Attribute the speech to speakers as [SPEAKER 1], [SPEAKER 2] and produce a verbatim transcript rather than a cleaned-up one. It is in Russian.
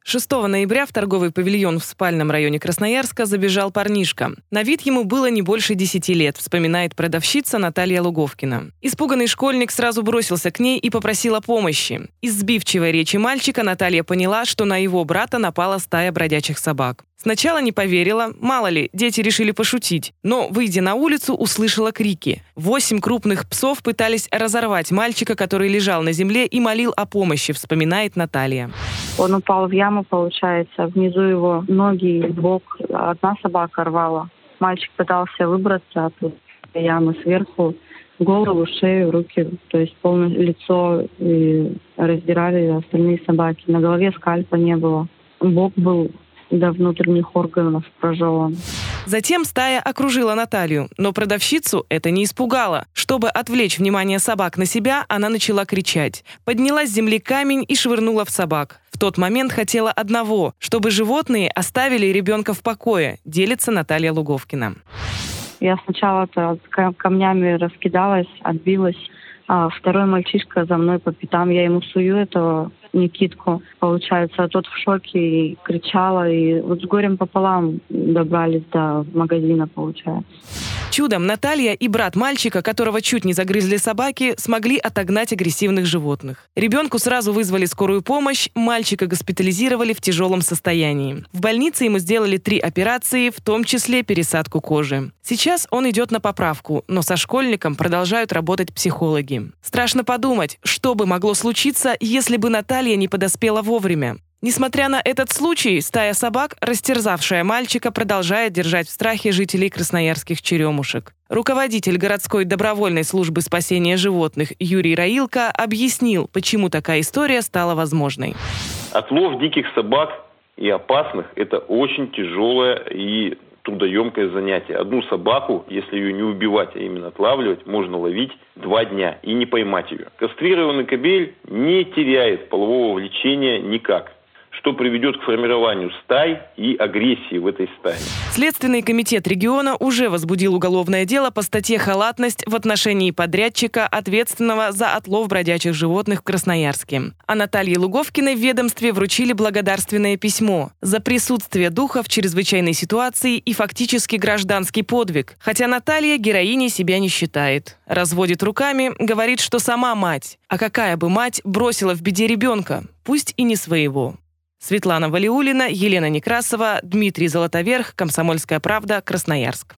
[SPEAKER 1] шестого ноября в торговый павильон в спальном районе Красноярска забежал парнишка. На вид ему было не больше десяти лет, вспоминает продавщица Наталья Луговкина. Испуганный школьник сразу бросился к ней и попросил о помощи. Из сбивчивой речи мальчика Наталья поняла, что на его брата напала стая бродячих собак. Сначала не поверила, мало ли, дети решили пошутить. Но, выйдя на улицу, услышала крики. Восемь крупных псов пытались разорвать мальчика, который лежал на земле и молил о помощи, вспоминает Наталья.
[SPEAKER 2] Он упал в яму, получается. Внизу его ноги и бок. Одна собака рвала. Мальчик пытался выбраться от ямы сверху. Голову, шею, руки, то есть полное лицо и раздирали остальные собаки. На голове скальпа не было. Бок был до внутренних органов прожеван.
[SPEAKER 1] Затем стая окружила Наталью, но продавщицу это не испугало. Чтобы отвлечь внимание собак на себя, она начала кричать. Подняла с земли камень и швырнула в собак. В тот момент хотела одного, чтобы животные оставили ребенка в покое, делится Наталья Луговкина.
[SPEAKER 2] Я сначала-то камнями раскидалась, отбилась, а второй мальчишка за мной по пятам, я ему сую этого Никитку. Получается, а тот в шоке и кричала, и вот с горем пополам добрались до магазина, получается.
[SPEAKER 1] Чудом Наталья и брат мальчика, которого чуть не загрызли собаки, смогли отогнать агрессивных животных. Ребенку сразу вызвали скорую помощь, мальчика госпитализировали в тяжелом состоянии. В больнице ему сделали три операции, в том числе пересадку кожи. Сейчас он идет на поправку, но со школьником продолжают работать психологи. Страшно подумать, что бы могло случиться, если бы Наталья не подоспела вовремя. Несмотря на этот случай, стая собак, растерзавшая мальчика, продолжает держать в страхе жителей красноярских черемушек. Руководитель городской добровольной службы спасения животных Юрий Раилко объяснил, почему такая история стала возможной.
[SPEAKER 3] Отлов диких собак и опасных – это очень тяжелое и трудоемкое занятие. Одну собаку, если ее не убивать, а именно отлавливать, можно ловить два дня и не поймать ее. Кастрированный кобель не теряет полового влечения никак, что приведет к формированию стай и агрессии в этой стае.
[SPEAKER 1] Следственный комитет региона уже возбудил уголовное дело по статье «Халатность» в отношении подрядчика, ответственного за отлов бродячих животных в Красноярске. А Наталье Луговкиной в ведомстве вручили благодарственное письмо за присутствие духа в чрезвычайной ситуации и фактически гражданский подвиг. Хотя Наталья героиней себя не считает. Разводит руками, говорит, что сама мать. А какая бы мать бросила в беде ребенка, пусть и не своего. Светлана Валиуллина, Елена Некрасова, Дмитрий Золотоверх, «Комсомольская правда», Красноярск.